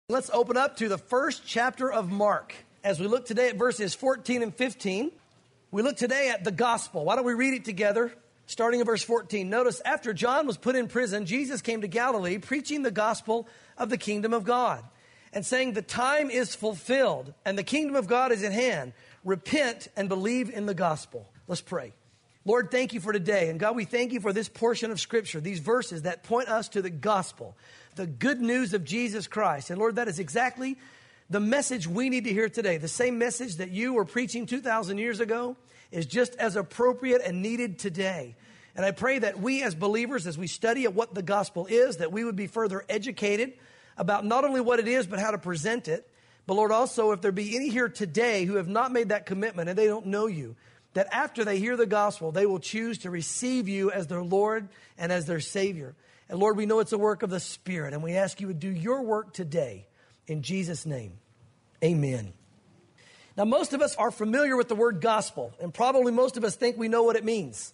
Let's open up to the first chapter of Mark. As we look today at verses 14 and 15, we look today at the gospel. Why don't we read it together, starting at verse 14. Notice, after John was put in prison, Jesus came to Galilee, preaching the gospel of the kingdom of God, and saying, the time is fulfilled, and the kingdom of God is at hand. Repent and believe in the gospel. Let's pray. Lord, thank you for today. And God, we thank you for this portion of Scripture, these verses that point us to the gospel, the good news of Jesus Christ. And Lord, that is exactly the message we need to hear today. The same message that you were preaching 2,000 years ago is just as appropriate and needed today. And I pray that we as believers, as we study what the gospel is, that we would be further educated about not only what it is, but how to present it. But Lord, also, if there be any here today who have not made that commitment and they don't know you, that after they hear the gospel, they will choose to receive you as their Lord and as their Savior. And Lord, we know it's a work of the Spirit, and we ask you to do your work today. In Jesus' name, amen. Now, most of us are familiar with the word gospel, and probably most of us think we know what it means.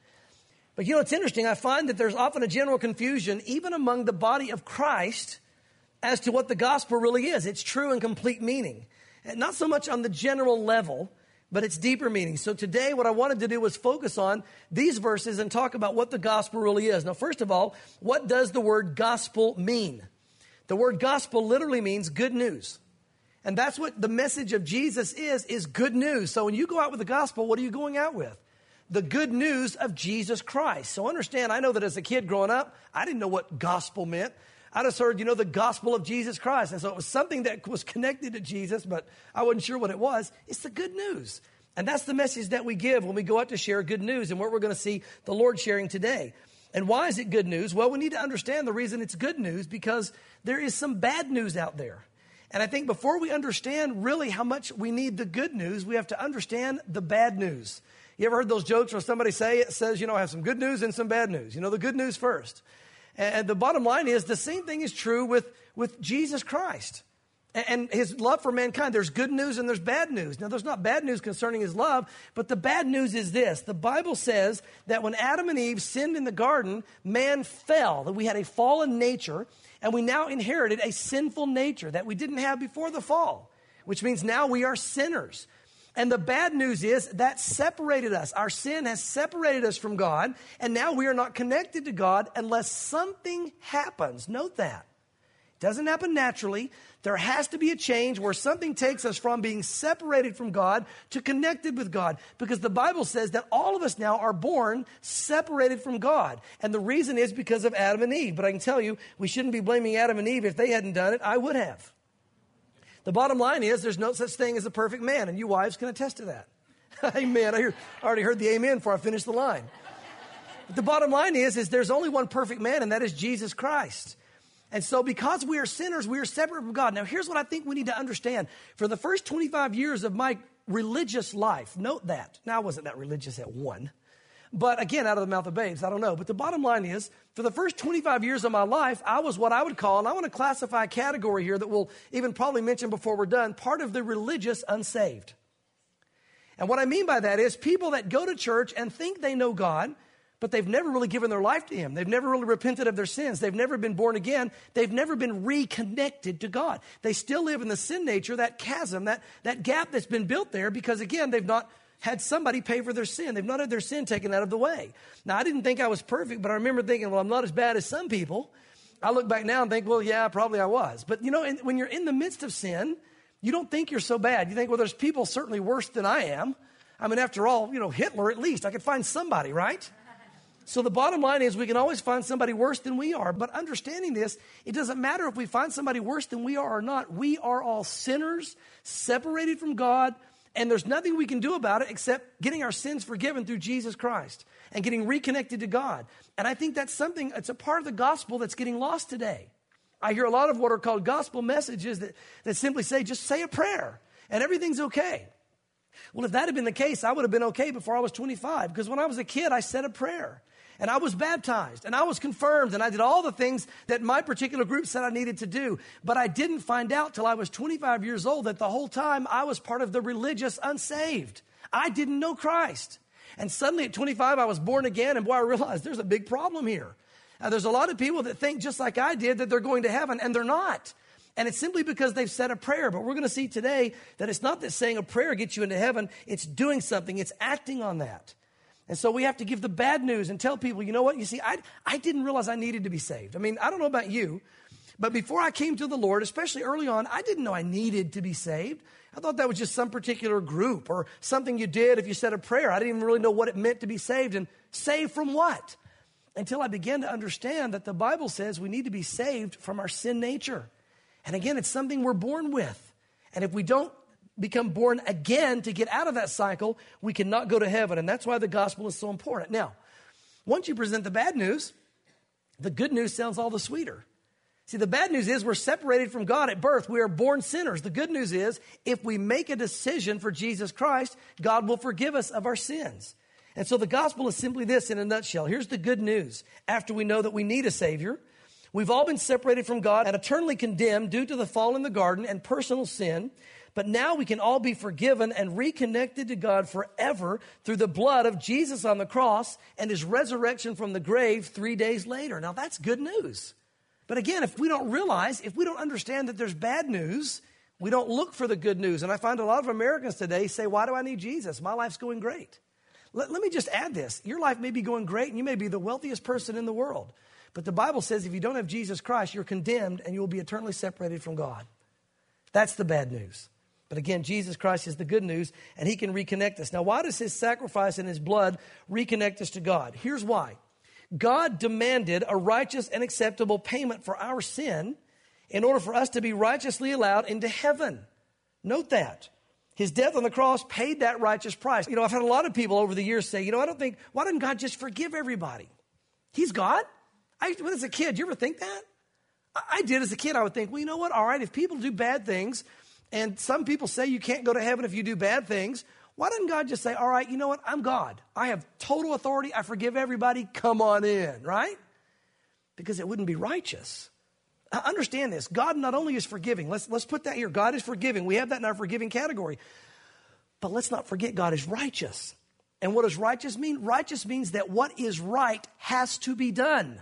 But you know, it's interesting. I find that there's often a general confusion, even among the body of Christ, as to what the gospel really is. Its true and complete meaning. And not so much on the general level, but it's deeper meaning. So today what I wanted to do was focus on these verses and talk about what the gospel really is. Now, first of all, what does the word gospel mean? The word gospel literally means good news. And that's what the message of Jesus is good news. So when you go out with the gospel, what are you going out with? The good news of Jesus Christ. So understand, I know that as a kid growing up, I didn't know what gospel meant. I just heard, the gospel of Jesus Christ. And so it was something that was connected to Jesus, but I wasn't sure what it was. It's the good news. And that's the message that we give when we go out to share good news and what we're going to see the Lord sharing today. And why is it good news? Well, we need to understand the reason it's good news because there is some bad news out there. And I think before we understand really how much we need the good news, we have to understand the bad news. You ever heard those jokes where somebody says, I have some good news and some bad news. The good news first. And the bottom line is the same thing is true with Jesus Christ and his love for mankind. There's good news and there's bad news. Now, there's not bad news concerning his love, but the bad news is this. The Bible says that when Adam and Eve sinned in the garden, man fell, that we had a fallen nature, and we now inherited a sinful nature that we didn't have before the fall, which means now we are sinners. And the bad news is that separated us. Our sin has separated us from God, and now we are not connected to God unless something happens. Note that. It doesn't happen naturally. There has to be a change where something takes us from being separated from God to connected with God, because the Bible says that all of us now are born separated from God. And the reason is because of Adam and Eve. But I can tell you, we shouldn't be blaming Adam and Eve. If they hadn't done it, I would have. The bottom line is there's no such thing as a perfect man, and you wives can attest to that. Amen. I already heard the amen before I finished the line. But the bottom line is there's only one perfect man, and that is Jesus Christ. And so because we are sinners, we are separate from God. Now, here's what I think we need to understand. For the first 25 years of my religious life, note that. Now, I wasn't that religious at one. But again, out of the mouth of babes, I don't know. But the bottom line is, for the first 25 years of my life, I was what I would call, and I want to classify a category here that we'll even probably mention before we're done, part of the religious unsaved. And what I mean by that is people that go to church and think they know God, but they've never really given their life to Him. They've never really repented of their sins. They've never been born again. They've never been reconnected to God. They still live in the sin nature, that chasm, that gap that's been built there because, again, they've not had somebody pay for their sin. They've not had their sin taken out of the way. Now, I didn't think I was perfect, but I remember thinking, well, I'm not as bad as some people. I look back now and think, well, yeah, probably I was. But, when you're in the midst of sin, you don't think you're so bad. You think, well, there's people certainly worse than I am. I mean, after all, Hitler at least. I could find somebody, right? So the bottom line is we can always find somebody worse than we are. But understanding this, it doesn't matter if we find somebody worse than we are or not. We are all sinners, separated from God, and there's nothing we can do about it except getting our sins forgiven through Jesus Christ and getting reconnected to God. And I think that's it's a part of the gospel that's getting lost today. I hear a lot of what are called gospel messages that simply say, just say a prayer and everything's okay. Well, if that had been the case, I would have been okay before I was 25, because when I was a kid, I said a prayer. And I was baptized and I was confirmed and I did all the things that my particular group said I needed to do. But I didn't find out till I was 25 years old that the whole time I was part of the religious unsaved. I didn't know Christ. And suddenly at 25, I was born again. And boy, I realized there's a big problem here. There's a lot of people that think just like I did that they're going to heaven, and they're not. And it's simply because they've said a prayer. But we're going to see today that it's not that saying a prayer gets you into heaven. It's doing something. It's acting on that. And so we have to give the bad news and tell people, you know what? You see, I didn't realize I needed to be saved. I mean, I don't know about you, but before I came to the Lord, especially early on, I didn't know I needed to be saved. I thought that was just some particular group or something you did if you said a prayer. I didn't even really know what it meant to be saved. And saved from what? Until I began to understand that the Bible says we need to be saved from our sin nature. And again, it's something we're born with. And if we don't become born again to get out of that cycle, we cannot go to heaven. And that's why the gospel is so important. Now, once you present the bad news, the good news sounds all the sweeter. See, the bad news is we're separated from God at birth. We are born sinners. The good news is if we make a decision for Jesus Christ, God will forgive us of our sins. And so the gospel is simply this in a nutshell. Here's the good news. After we know that we need a Savior, we've all been separated from God and eternally condemned due to the fall in the garden and personal sin. But now we can all be forgiven and reconnected to God forever through the blood of Jesus on the cross and his resurrection from the grave 3 days later. Now that's good news. But again, if we don't realize, if we don't understand that there's bad news, we don't look for the good news. And I find a lot of Americans today say, why do I need Jesus? My life's going great. Let me just add this. Your life may be going great and you may be the wealthiest person in the world. But the Bible says if you don't have Jesus Christ, you're condemned and you will be eternally separated from God. That's the bad news. But again, Jesus Christ is the good news, and he can reconnect us. Now, why does his sacrifice and his blood reconnect us to God? Here's why. God demanded a righteous and acceptable payment for our sin in order for us to be righteously allowed into heaven. Note that. His death on the cross paid that righteous price. You know, I've had a lot of people over the years say, why didn't God just forgive everybody? He's God. When as a kid, you ever think that? I did as a kid. I would think, well, you know what? All right, if people do bad things, and some people say you can't go to heaven if you do bad things, why doesn't God just say, all right, you know what? I'm God. I have total authority. I forgive everybody. Come on in, right? Because it wouldn't be righteous. Understand this. God not only is forgiving. Let's put that here. God is forgiving. We have that in our forgiving category. But let's not forget God is righteous. And what does righteous mean? Righteous means that what is right has to be done.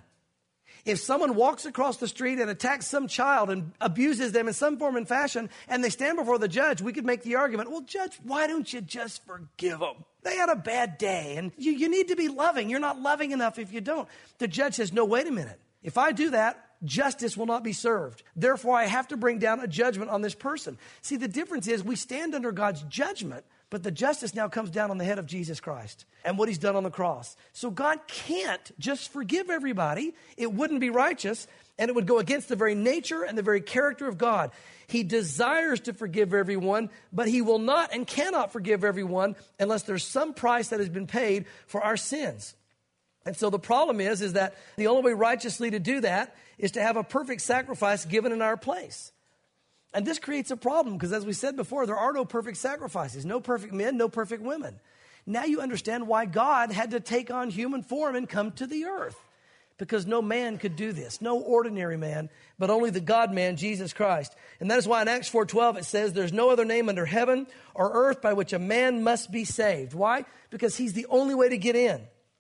If someone walks across the street and attacks some child and abuses them in some form and fashion, and they stand before the judge, we could make the argument, well, judge, why don't you just forgive them? They had a bad day, and you need to be loving. You're not loving enough if you don't. The judge says, no, wait a minute. If I do that, justice will not be served. Therefore, I have to bring down a judgment on this person. See, the difference is we stand under God's judgment, but the justice now comes down on the head of Jesus Christ and what he's done on the cross. So God can't just forgive everybody. It wouldn't be righteous, and it would go against the very nature and the very character of God. He desires to forgive everyone, but he will not and cannot forgive everyone unless there's some price that has been paid for our sins. And so the problem is that the only way righteously to do that is to have a perfect sacrifice given in our place. And this creates a problem because, as we said before, there are no perfect sacrifices, no perfect men, no perfect women. Now you understand why God had to take on human form and come to the earth, because no man could do this, no ordinary man, but only the God-man, Jesus Christ. And that is why in Acts 4:12 it says, there's no other name under heaven or earth by which a man must be saved. Why? Because he's the only way to get in.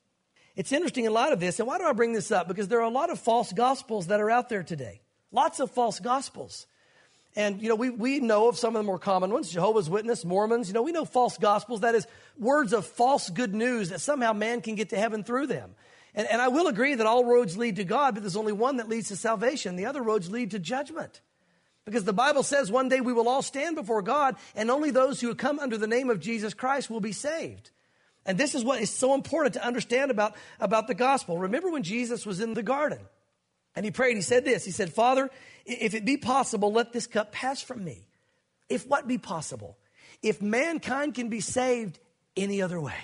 It's interesting in light of this, and why do I bring this up? Because there are a lot of false gospels that are out there today. Lots of false gospels. And, we know of some of the more common ones, Jehovah's Witness, Mormons. We know false gospels. That is words of false good news that somehow man can get to heaven through them. And I will agree that all roads lead to God, but there's only one that leads to salvation. The other roads lead to judgment. Because the Bible says one day we will all stand before God, and only those who come under the name of Jesus Christ will be saved. And this is what is so important to understand about the gospel. Remember when Jesus was in the garden? And he prayed, he said this, he said, Father, if it be possible, let this cup pass from me. If what be possible? If mankind can be saved any other way.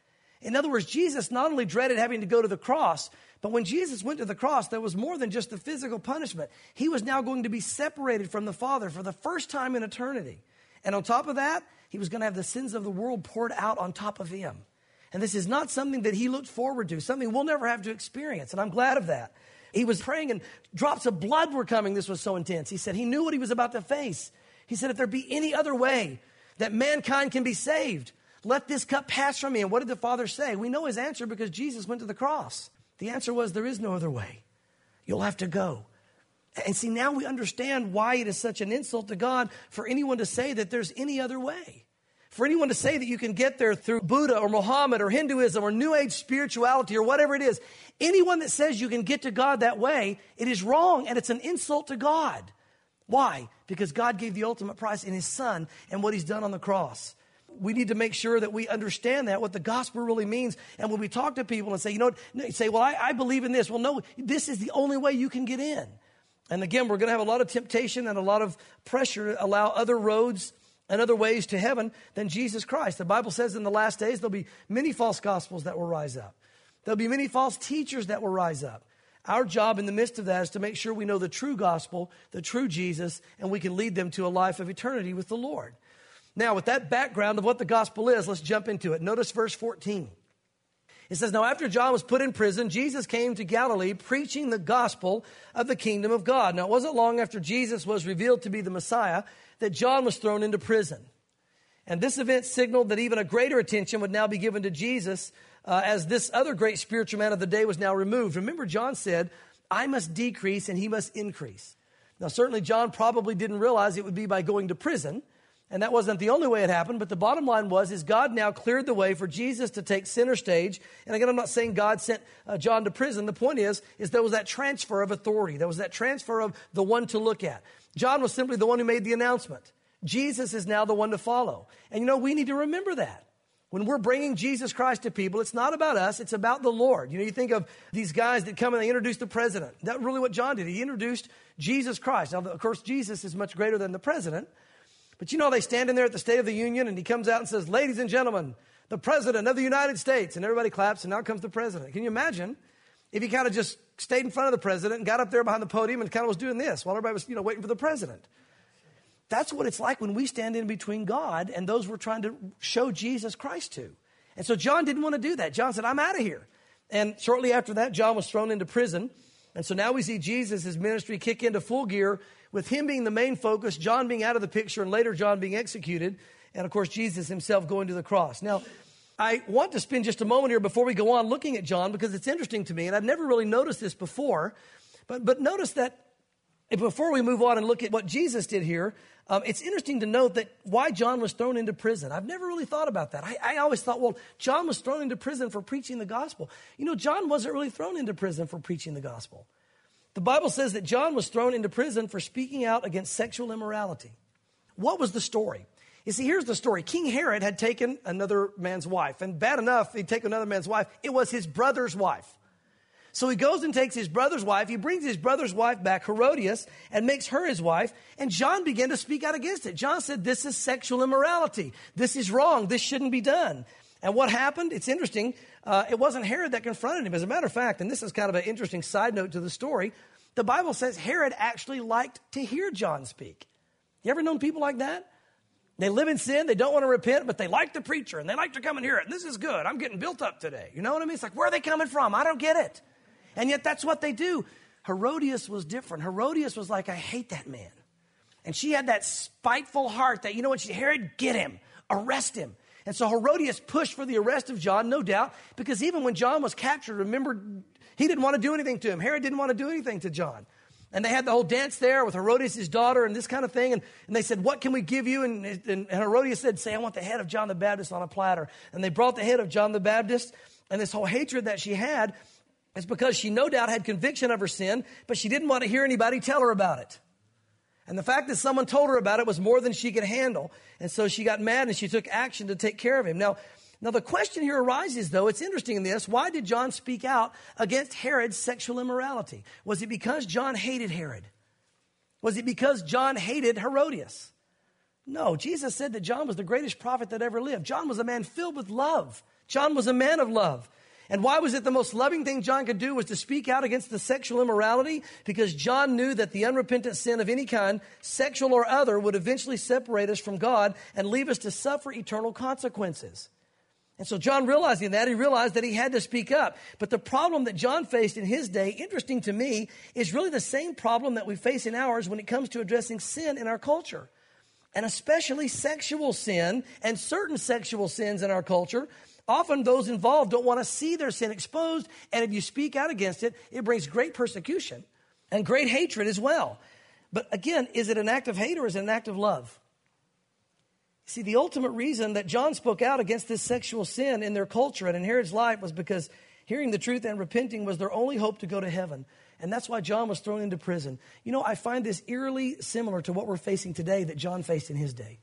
In other words, Jesus not only dreaded having to go to the cross, but when Jesus went to the cross, there was more than just the physical punishment. He was now going to be separated from the Father for the first time in eternity. And on top of that, he was going to have the sins of the world poured out on top of him. And this is not something that he looked forward to, something we'll never have to experience. And I'm glad of that. He was praying and drops of blood were coming. This was so intense. He said he knew what he was about to face. He said, if there be any other way that mankind can be saved, let this cup pass from me. And what did the Father say? We know his answer because Jesus went to the cross. The answer was, there is no other way. You'll have to go. And see, now we understand why it is such an insult to God for anyone to say that there's any other way. For anyone to say that you can get there through Buddha or Muhammad or Hinduism or New Age spirituality or whatever it is. Anyone that says you can get to God that way, it is wrong and it's an insult to God. Why? Because God gave the ultimate price in his Son and what he's done on the cross. We need to make sure that we understand that, what the gospel really means. And when we talk to people and say, you know, say, well, I believe in this. Well, no, this is the only way you can get in. And again, we're going to have a lot of temptation and a lot of pressure to allow other roads and other ways to heaven than Jesus Christ. The Bible says in the last days, there'll be many false gospels that will rise up. There'll be many false teachers that will rise up. Our job in the midst of that is to make sure we know the true gospel, the true Jesus, and we can lead them to a life of eternity with the Lord. Now, with that background of what the gospel is, let's jump into it. Notice verse 14. It says, now after John was put in prison, Jesus came to Galilee preaching the gospel of the kingdom of God. Now, it wasn't long after Jesus was revealed to be the Messiah that John was thrown into prison. And this event signaled that even a greater attention would now be given to Jesus as this other great spiritual man of the day was now removed. Remember, John said, I must decrease and he must increase. Now, certainly John probably didn't realize it would be by going to prison. And that wasn't the only way it happened, but the bottom line is God now cleared the way for Jesus to take center stage. And again, I'm not saying God sent John to prison. The point is there was that transfer of authority. There was that transfer of the one to look at. John was simply the one who made the announcement. Jesus is now the one to follow. And you know, we need to remember that. When we're bringing Jesus Christ to people, it's not about us, it's about the Lord. You know, you think of these guys that come and they introduce the president. That's really what John did. He introduced Jesus Christ. Now, of course, Jesus is much greater than the president. But you know, they stand in there at the State of the Union and he comes out and says, ladies and gentlemen, the President of the United States. And everybody claps and now comes the President. Can you imagine if he kind of just stayed in front of the President and got up there behind the podium and kind of was doing this while everybody was, waiting for the President? That's what it's like when we stand in between God and those we're trying to show Jesus Christ to. And so John didn't want to do that. John said, I'm out of here. And shortly after that, John was thrown into prison. And so now we see Jesus' ministry kick into full gear with him being the main focus, John being out of the picture, and later John being executed. And of course, Jesus himself going to the cross. Now, I want to spend just a moment here before we go on looking at John because it's interesting to me. And I've never really noticed this before. But notice that before we move on and look at what Jesus did here, it's interesting to note that why John was thrown into prison. I've never really thought about that. I always thought, well, John was thrown into prison for preaching the gospel. You know, John wasn't really thrown into prison for preaching the gospel. The Bible says that John was thrown into prison for speaking out against sexual immorality. What was the story? You see, here's the story. King Herod had taken another man's wife. And bad enough, he'd take another man's wife. It was his brother's wife. So he goes and takes his brother's wife. He brings his brother's wife back, Herodias, and makes her his wife. And John began to speak out against it. John said, this is sexual immorality. This is wrong. This shouldn't be done. And what happened? It's interesting. It wasn't Herod that confronted him. As a matter of fact, and this is kind of an interesting side note to the story, the Bible says Herod actually liked to hear John speak. You ever known people like that? They live in sin. They don't want to repent, but they like the preacher and they like to come and hear it. And this is good. I'm getting built up today. You know what I mean? It's like, where are they coming from? I don't get it. And yet that's what they do. Herodias was different. Herodias was like, I hate that man. And she had that spiteful heart that, Herod, get him, arrest him. And so Herodias pushed for the arrest of John, no doubt, because even when John was captured, remember, he didn't want to do anything to him. Herod didn't want to do anything to John. And they had the whole dance there with Herodias' daughter and this kind of thing. And they said, what can we give you? And Herodias said, say, I want the head of John the Baptist on a platter. And they brought the head of John the Baptist. And this whole hatred that she had is because she no doubt had conviction of her sin, but she didn't want to hear anybody tell her about it. And the fact that someone told her about it was more than she could handle. And so she got mad and she took action to take care of him. Now the question here arises, though, it's interesting in this. Why did John speak out against Herod's sexual immorality? Was it because John hated Herod? Was it because John hated Herodias? No, Jesus said that John was the greatest prophet that ever lived. John was a man filled with love. John was a man of love. And why was it the most loving thing John could do was to speak out against the sexual immorality? Because John knew that the unrepentant sin of any kind, sexual or other, would eventually separate us from God and leave us to suffer eternal consequences. And so John realizing that, he realized that he had to speak up. But the problem that John faced in his day, interesting to me, is really the same problem that we face in ours when it comes to addressing sin in our culture. And especially sexual sin and certain sexual sins in our culture. Often those involved don't want to see their sin exposed, and if you speak out against it, it brings great persecution. and great hatred as well. But again, is it an act of hate or is it an act of love? See, the ultimate reason that John spoke out against this sexual sin in their culture and in Herod's life was because hearing the truth and repenting was their only hope to go to heaven. And that's why John was thrown into prison. You know, I find this eerily similar to what we're facing today that John faced in his day.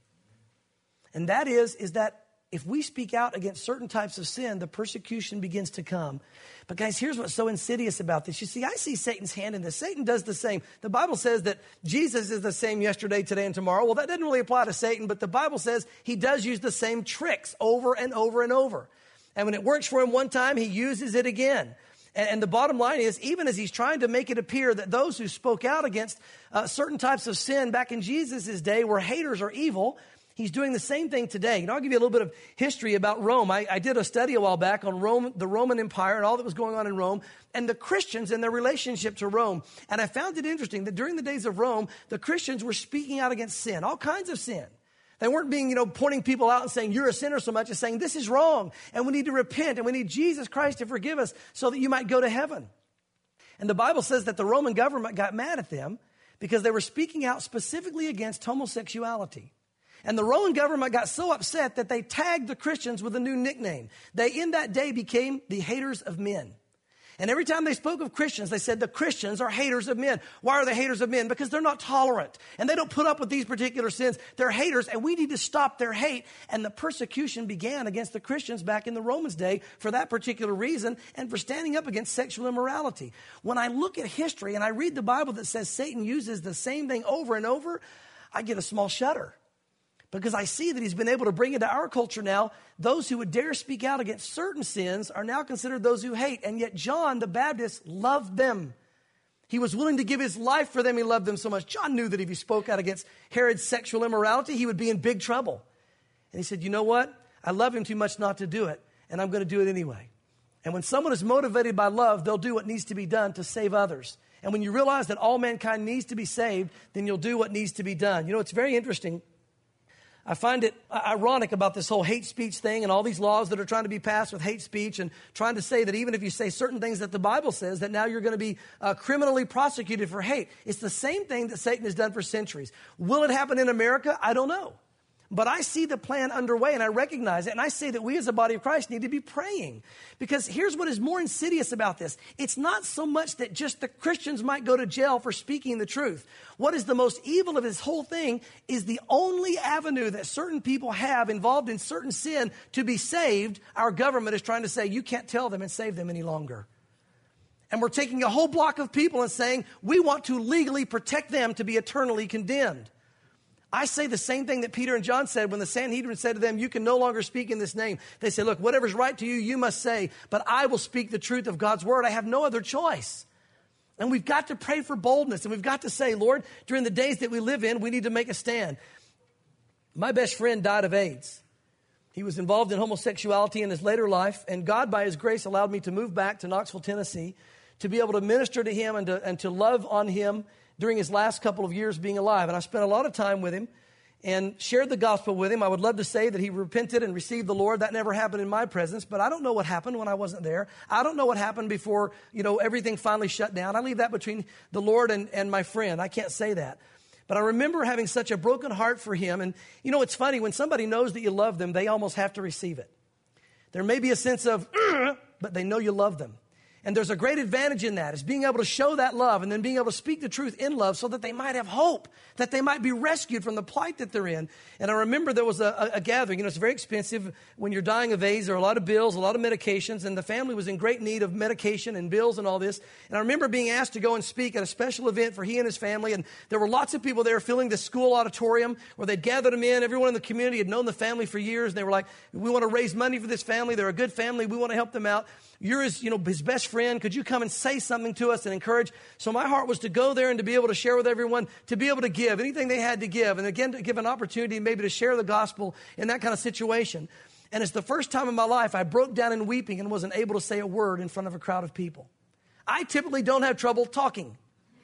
And that is that if we speak out against certain types of sin, the persecution begins to come. But guys, here's what's so insidious about this. You see, I see Satan's hand in this. Satan does the same. The Bible says that Jesus is the same yesterday, today, and tomorrow. Well, that doesn't really apply to Satan, but the Bible says he does use the same tricks over and over and over. And when it works for him one time, he uses it again. And the bottom line is, even as he's trying to make it appear that those who spoke out against certain types of sin back in Jesus' day were haters or evil, he's doing the same thing today. You know, I'll give you a little bit of history about Rome. I did a study a while back on Rome, the Roman Empire, and all that was going on in Rome, and the Christians and their relationship to Rome. And I found it interesting that during the days of Rome, the Christians were speaking out against sin, all kinds of sin. They weren't being, pointing people out and saying, you're a sinner so much as saying, this is wrong, and we need to repent, and we need Jesus Christ to forgive us so that you might go to heaven. And the Bible says that the Roman government got mad at them because they were speaking out specifically against homosexuality. And the Roman government got so upset that they tagged the Christians with a new nickname. They, in that day, became the haters of men. And every time they spoke of Christians, they said the Christians are haters of men. Why are they haters of men? Because they're not tolerant. And they don't put up with these particular sins. They're haters, and we need to stop their hate. And the persecution began against the Christians back in the Romans' day for that particular reason and for standing up against sexual immorality. When I look at history and I read the Bible that says Satan uses the same thing over and over, I get a small shudder. Because I see that he's been able to bring into our culture now, those who would dare speak out against certain sins are now considered those who hate. And yet John the Baptist loved them. He was willing to give his life for them. He loved them so much. John knew that if he spoke out against Herod's sexual immorality, he would be in big trouble. And he said, you know what? I love him too much not to do it, and I'm going to do it anyway. And when someone is motivated by love, they'll do what needs to be done to save others. And when you realize that all mankind needs to be saved, then you'll do what needs to be done. You know, it's very interesting. I find it ironic about this whole hate speech thing and all these laws that are trying to be passed with hate speech and trying to say that even if you say certain things that the Bible says, that now you're going to be criminally prosecuted for hate. It's the same thing that Satan has done for centuries. Will it happen in America? I don't know. But I see the plan underway and I recognize it. And I say that we as a body of Christ need to be praying. Because here's what is more insidious about this. It's not so much that just the Christians might go to jail for speaking the truth. What is the most evil of this whole thing is the only avenue that certain people have involved in certain sin to be saved. Our government is trying to say, you can't tell them and save them any longer. And we're taking a whole block of people and saying, we want to legally protect them to be eternally condemned. I say the same thing that Peter and John said when the Sanhedrin said to them, you can no longer speak in this name. They said, look, whatever's right to you, you must say, but I will speak the truth of God's word. I have no other choice. And we've got to pray for boldness. And we've got to say, Lord, during the days that we live in, we need to make a stand. My best friend died of AIDS. He was involved in homosexuality in his later life. And God, by his grace, allowed me to move back to Knoxville, Tennessee, to be able to minister to him and to love on him during his last couple of years being alive. And I spent a lot of time with him and shared the gospel with him. I would love to say that he repented and received the Lord. That never happened in my presence, but I don't know what happened when I wasn't there. I don't know what happened before, everything finally shut down. I leave that between the Lord and my friend. I can't say that. But I remember having such a broken heart for him. And, it's funny, when somebody knows that you love them, they almost have to receive it. There may be a sense of, but they know you love them. And there's a great advantage in that, is being able to show that love and then being able to speak the truth in love so that they might have hope, that they might be rescued from the plight that they're in. And I remember there was a gathering. It's very expensive when you're dying of AIDS. There are a lot of bills, a lot of medications, and the family was in great need of medication and bills and all this. And I remember being asked to go and speak at a special event for he and his family. And there were lots of people there filling the school auditorium where they'd gathered them in. Everyone in the community had known the family for years. And they were like, we want to raise money for this family. They're a good family. We want to help them out. You're his best friend. Could you come and say something to us and encourage? So my heart was to go there and to be able to share with everyone, to be able to give anything they had to give. And again, to give an opportunity maybe to share the gospel in that kind of situation. And it's the first time in my life I broke down in weeping and wasn't able to say a word in front of a crowd of people. I typically don't have trouble talking.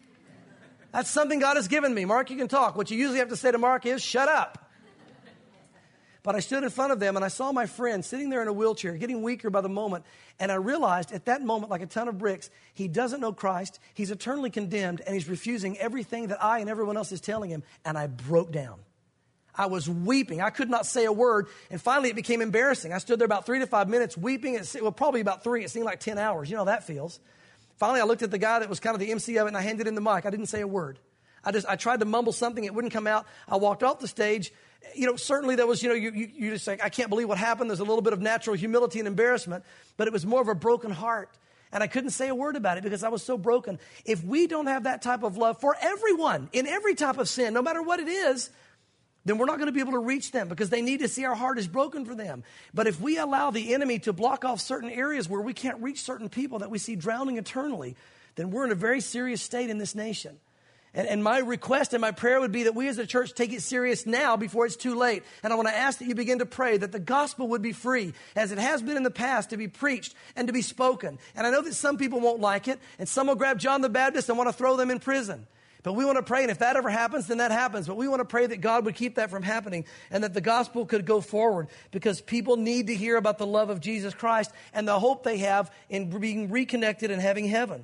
That's something God has given me. Mark, you can talk. What you usually have to say to Mark is, shut up. But I stood in front of them and I saw my friend sitting there in a wheelchair, getting weaker by the moment. And I realized at that moment, like a ton of bricks, he doesn't know Christ. He's eternally condemned and he's refusing everything that I and everyone else is telling him. And I broke down. I was weeping. I could not say a word. And finally it became embarrassing. I stood there about 3 to 5 minutes weeping. Probably about 3. It seemed like 10 hours. You know how that feels. Finally, I looked at the guy that was kind of the MC of it and I handed him the mic. I didn't say a word. I tried to mumble something. It wouldn't come out. I walked off the stage. Certainly there was, you just like, I can't believe what happened. There's a little bit of natural humility and embarrassment, but it was more of a broken heart. And I couldn't say a word about it because I was so broken. If we don't have that type of love for everyone in every type of sin, no matter what it is, then we're not going to be able to reach them because they need to see our heart is broken for them. But if we allow the enemy to block off certain areas where we can't reach certain people that we see drowning eternally, then we're in a very serious state in this nation. And my request and my prayer would be that we as a church take it serious now before it's too late. And I want to ask that you begin to pray that the gospel would be free, as it has been in the past, to be preached and to be spoken. And I know that some people won't like it, and some will grab John the Baptist and want to throw them in prison. But we want to pray, and if that ever happens, then that happens. But we want to pray that God would keep that from happening and that the gospel could go forward because people need to hear about the love of Jesus Christ and the hope they have in being reconnected and having heaven.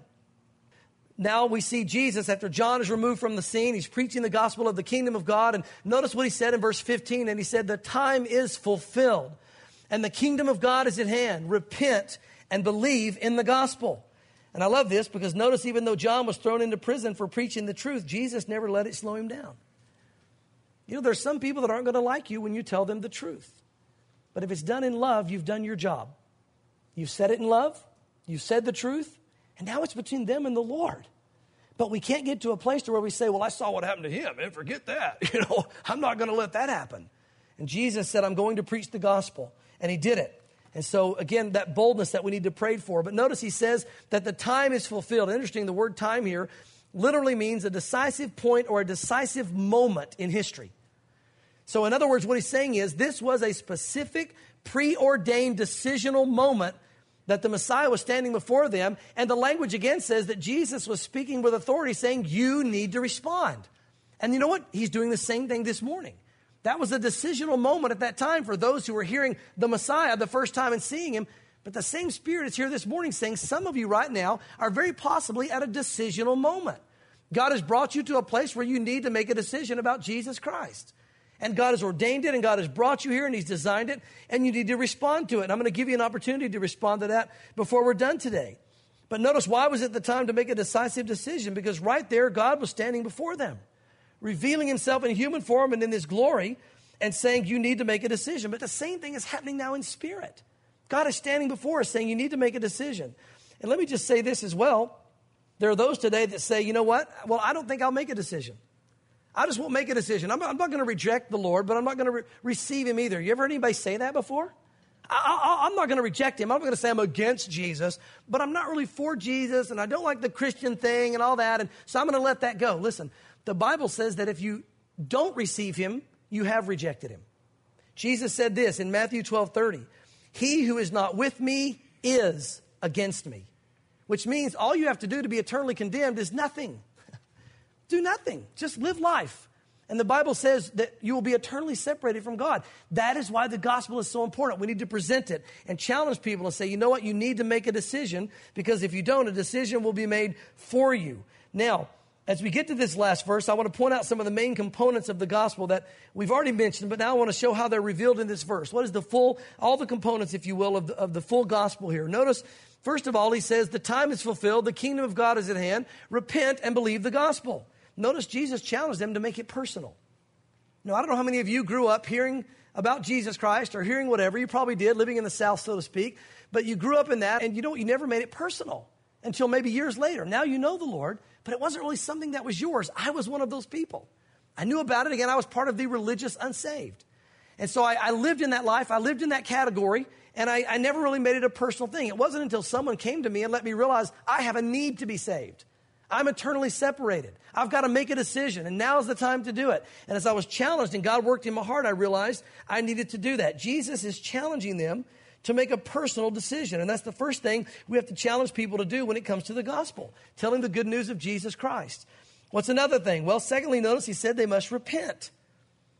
Now we see Jesus, after John is removed from the scene, he's preaching the gospel of the kingdom of God. And notice what he said in verse 15. And he said, the time is fulfilled and the kingdom of God is at hand. Repent and believe in the gospel. And I love this because notice even though John was thrown into prison for preaching the truth, Jesus never let it slow him down. There's some people that aren't going to like you when you tell them the truth. But if it's done in love, you've done your job. You've said it in love. You've said the truth. And now it's between them and the Lord. But we can't get to a place to where we say, well, I saw what happened to him, and forget that. I'm not going to let that happen. And Jesus said, I'm going to preach the gospel. And he did it. And so, again, that boldness that we need to pray for. But notice he says that the time is fulfilled. Interesting, the word time here literally means a decisive point or a decisive moment in history. So in other words, what he's saying is this was a specific, preordained, decisional moment that the Messiah was standing before them. And the language again says that Jesus was speaking with authority saying, you need to respond. And you know what? He's doing the same thing this morning. That was a decisional moment at that time for those who were hearing the Messiah the first time and seeing him. But the same Spirit is here this morning saying some of you right now are very possibly at a decisional moment. God has brought you to a place where you need to make a decision about Jesus Christ. And God has ordained it, and God has brought you here, and he's designed it, and you need to respond to it. And I'm going to give you an opportunity to respond to that before we're done today. But notice, why was it the time to make a decisive decision? Because right there, God was standing before them, revealing himself in human form and in his glory, and saying, you need to make a decision. But the same thing is happening now in spirit. God is standing before us saying, you need to make a decision. And let me just say this as well. There are those today that say, you know what? Well, I don't think I'll make a decision. I just won't make a decision. I'm not going to reject the Lord, but I'm not going to receive him either. You ever heard anybody say that before? I'm not going to reject him. I'm not going to say I'm against Jesus, but I'm not really for Jesus, and I don't like the Christian thing and all that, and so I'm going to let that go. Listen, the Bible says that if you don't receive him, you have rejected him. Jesus said this in Matthew 12:30, he who is not with me is against me, which means all you have to do to be eternally condemned is nothing. Do nothing. Just live life. And the Bible says that you will be eternally separated from God. That is why the gospel is so important. We need to present it and challenge people and say, you know what? You need to make a decision, because if you don't, a decision will be made for you. Now, as we get to this last verse, I want to point out some of the main components of the gospel that we've already mentioned, but now I want to show how they're revealed in this verse. What is all the components, if you will, of the full gospel here? Notice, first of all, he says, the time is fulfilled, the kingdom of God is at hand, repent and believe the gospel. Notice Jesus challenged them to make it personal. Now, I don't know how many of you grew up hearing about Jesus Christ or hearing whatever. You probably did, living in the South, so to speak. But you grew up in that, and you never made it personal until maybe years later. Now you know the Lord, but it wasn't really something that was yours. I was one of those people. I knew about it. Again, I was part of the religious unsaved. And so I lived in that life. I lived in that category, and I never really made it a personal thing. It wasn't until someone came to me and let me realize I have a need to be saved. I'm eternally separated. I've got to make a decision, and now's the time to do it. And as I was challenged and God worked in my heart, I realized I needed to do that. Jesus is challenging them to make a personal decision. And that's the first thing we have to challenge people to do when it comes to the gospel, telling the good news of Jesus Christ. What's another thing? Well, secondly, notice he said they must repent.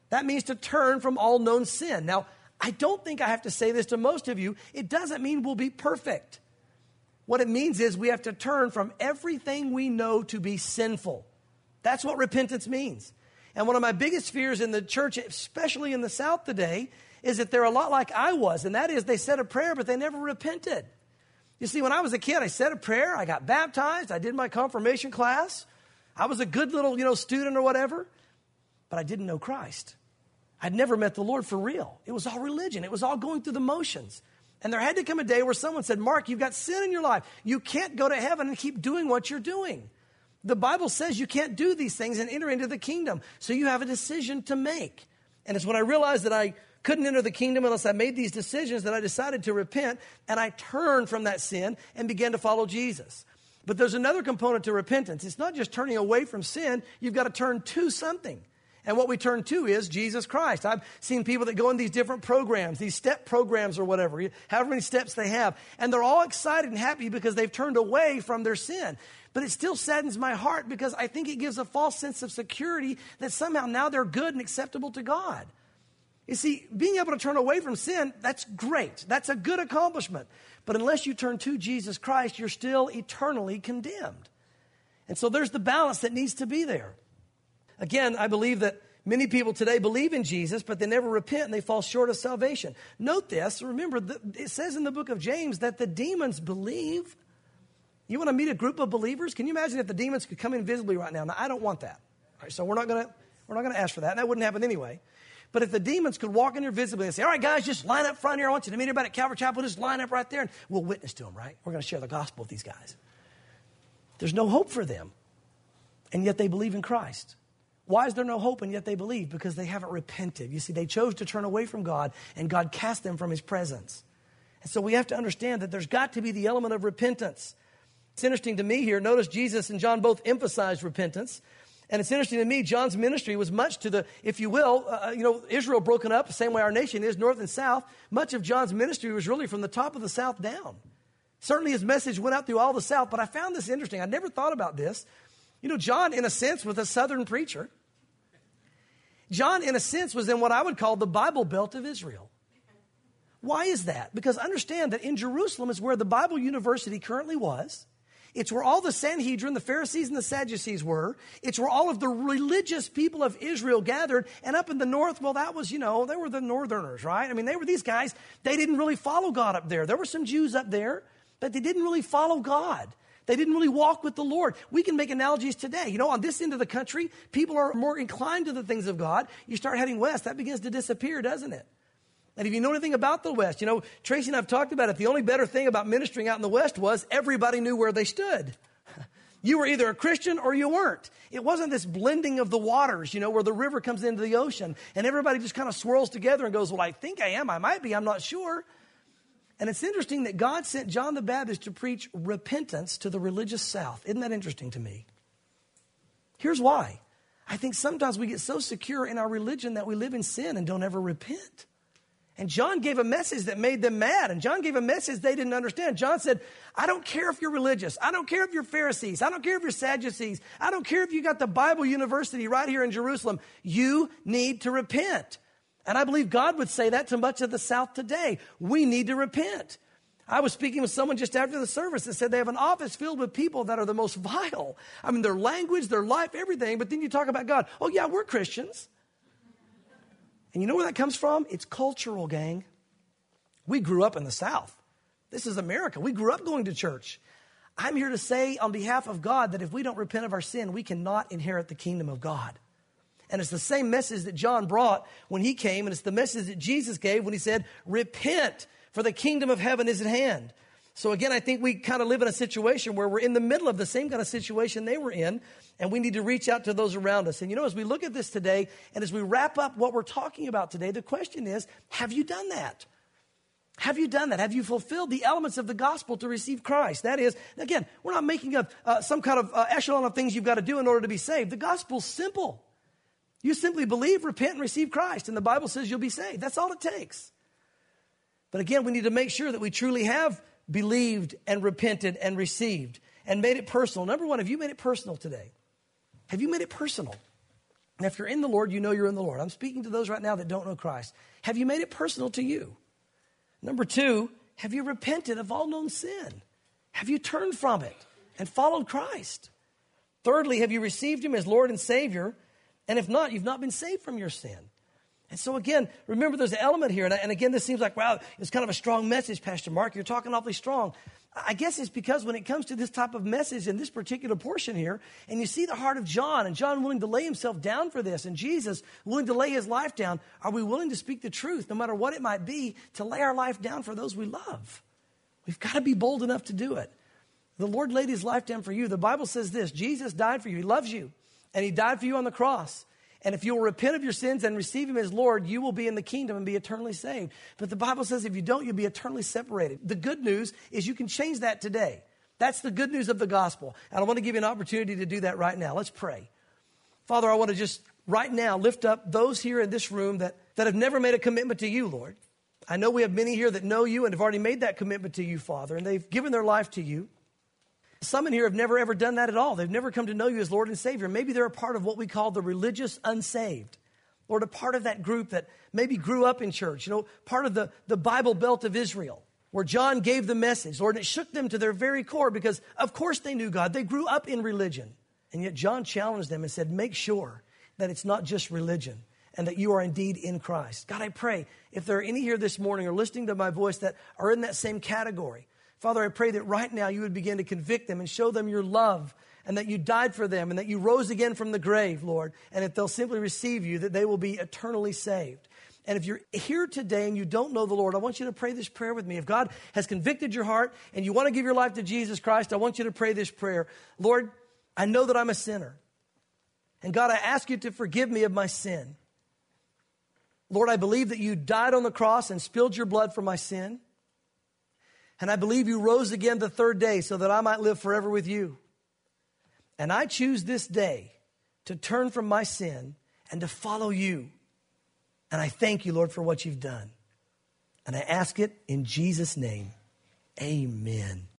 That means to turn from all known sin. Now, I don't think I have to say this to most of you. It doesn't mean we'll be perfect. What it means is we have to turn from everything we know to be sinful. That's what repentance means. And one of my biggest fears in the church, especially in the South today, is that they're a lot like I was. And that is they said a prayer, but they never repented. You see, when I was a kid, I said a prayer. I got baptized. I did my confirmation class. I was a good little, student or whatever. But I didn't know Christ. I'd never met the Lord for real. It was all religion. It was all going through the motions. And there had to come a day where someone said, Mark, you've got sin in your life. You can't go to heaven and keep doing what you're doing. The Bible says you can't do these things and enter into the kingdom. So you have a decision to make. And it's when I realized that I couldn't enter the kingdom unless I made these decisions that I decided to repent, and I turned from that sin and began to follow Jesus. But there's another component to repentance. It's not just turning away from sin. You've got to turn to something. And what we turn to is Jesus Christ. I've seen people that go in these different programs, these step programs or whatever, however many steps they have, and they're all excited and happy because they've turned away from their sin. But it still saddens my heart because I think it gives a false sense of security that somehow now they're good and acceptable to God. You see, being able to turn away from sin, that's great. That's a good accomplishment. But unless you turn to Jesus Christ, you're still eternally condemned. And so there's the balance that needs to be there. Again, I believe that many people today believe in Jesus, but they never repent and they fall short of salvation. Note this. Remember, it says in the book of James that the demons believe. You want to meet a group of believers? Can you imagine if the demons could come in visibly right now? Now, I don't want that. All right, so we're not going to ask for that. And that wouldn't happen anyway. But if the demons could walk in here visibly and say, all right, guys, just line up front here. I want you to meet everybody at Calvary Chapel. Just line up right there and we'll witness to them, right? We're going to share the gospel with these guys. There's no hope for them. And yet they believe in Christ. Why is there no hope and yet they believe? Because they haven't repented. You see, they chose to turn away from God and God cast them from his presence. And so we have to understand that there's got to be the element of repentance. It's interesting to me here. Notice Jesus and John both emphasized repentance. And it's interesting to me, John's ministry was much to the, if you will, Israel broken up the same way our nation is, north and south. Much of John's ministry was really from the top of the south down. Certainly his message went out through all the south, but I found this interesting. I never thought about this. John, in a sense, was a southern preacher. John, in a sense, was in what I would call the Bible Belt of Israel. Why is that? Because understand that in Jerusalem is where the Bible University currently was. It's where all the Sanhedrin, the Pharisees and the Sadducees were. It's where all of the religious people of Israel gathered. And up in the north, well, that was, they were the northerners, right? I mean, they were these guys. They didn't really follow God up there. There were some Jews up there, but they didn't really follow God. They didn't really walk with the Lord. We can make analogies today. On this end of the country, people are more inclined to the things of God. You start heading west, that begins to disappear, doesn't it? And if you know anything about the West, Tracy and I have talked about it. The only better thing about ministering out in the West was everybody knew where they stood. You were either a Christian or you weren't. It wasn't this blending of the waters, where the river comes into the ocean and everybody just kind of swirls together and goes, well, I think I am. I might be. I'm not sure. And it's interesting that God sent John the Baptist to preach repentance to the religious South. Isn't that interesting to me? Here's why. I think sometimes we get so secure in our religion that we live in sin and don't ever repent. And John gave a message that made them mad. And John gave a message they didn't understand. John said, I don't care if you're religious. I don't care if you're Pharisees. I don't care if you're Sadducees. I don't care if you got the Bible University right here in Jerusalem. You need to repent. And I believe God would say that to much of the South today. We need to repent. I was speaking with someone just after the service that said they have an office filled with people that are the most vile. I mean, their language, their life, everything. But then you talk about God. Oh, yeah, we're Christians. And you know where that comes from? It's cultural, gang. We grew up in the South. This is America. We grew up going to church. I'm here to say on behalf of God that if we don't repent of our sin, we cannot inherit the kingdom of God. And it's the same message that John brought when he came, and it's the message that Jesus gave when he said, repent, for the kingdom of heaven is at hand. So again, I think we kind of live in a situation where we're in the middle of the same kind of situation they were in, and we need to reach out to those around us. And as we look at this today, and as we wrap up what we're talking about today, the question is, have you done that? Have you done that? Have you fulfilled the elements of the gospel to receive Christ? That is, again, we're not making some kind of echelon of things you've got to do in order to be saved. The gospel's simple. You simply believe, repent, and receive Christ, and the Bible says you'll be saved. That's all it takes. But again, we need to make sure that we truly have believed and repented and received and made it personal. Number one, have you made it personal today? Have you made it personal? And if you're in the Lord, you know you're in the Lord. I'm speaking to those right now that don't know Christ. Have you made it personal to you? Number two, have you repented of all known sin? Have you turned from it and followed Christ? Thirdly, have you received him as Lord and Savior? And if not, you've not been saved from your sin. And so again, remember there's an element here. And again, this seems like, wow, it's kind of a strong message, Pastor Mark. You're talking awfully strong. I guess it's because when it comes to this type of message in this particular portion here, and you see the heart of John, and John willing to lay himself down for this, and Jesus willing to lay his life down, are we willing to speak the truth, no matter what it might be, to lay our life down for those we love? We've got to be bold enough to do it. The Lord laid his life down for you. The Bible says this, Jesus died for you. He loves you, and he died for you on the cross. And if you will repent of your sins and receive him as Lord, you will be in the kingdom and be eternally saved. But the Bible says if you don't, you'll be eternally separated. The good news is you can change that today. That's the good news of the gospel. And I want to give you an opportunity to do that right now. Let's pray. Father, I want to just right now lift up those here in this room that have never made a commitment to you, Lord. I know we have many here that know you and have already made that commitment to you, Father, and they've given their life to you. Some in here have never, ever done that at all. They've never come to know you as Lord and Savior. Maybe they're a part of what we call the religious unsaved. Lord, a part of that group that maybe grew up in church, part of the Bible Belt of Israel, where John gave the message. Lord, and it shook them to their very core because, of course, they knew God. They grew up in religion. And yet John challenged them and said, make sure that it's not just religion and that you are indeed in Christ. God, I pray if there are any here this morning or listening to my voice that are in that same category, Father, I pray that right now you would begin to convict them and show them your love and that you died for them and that you rose again from the grave, Lord. And if they'll simply receive you, that they will be eternally saved. And if you're here today and you don't know the Lord, I want you to pray this prayer with me. If God has convicted your heart and you want to give your life to Jesus Christ, I want you to pray this prayer. Lord, I know that I'm a sinner. And God, I ask you to forgive me of my sin. Lord, I believe that you died on the cross and spilled your blood for my sin. And I believe you rose again the third day so that I might live forever with you. And I choose this day to turn from my sin and to follow you. And I thank you, Lord, for what you've done. And I ask it in Jesus' name. Amen.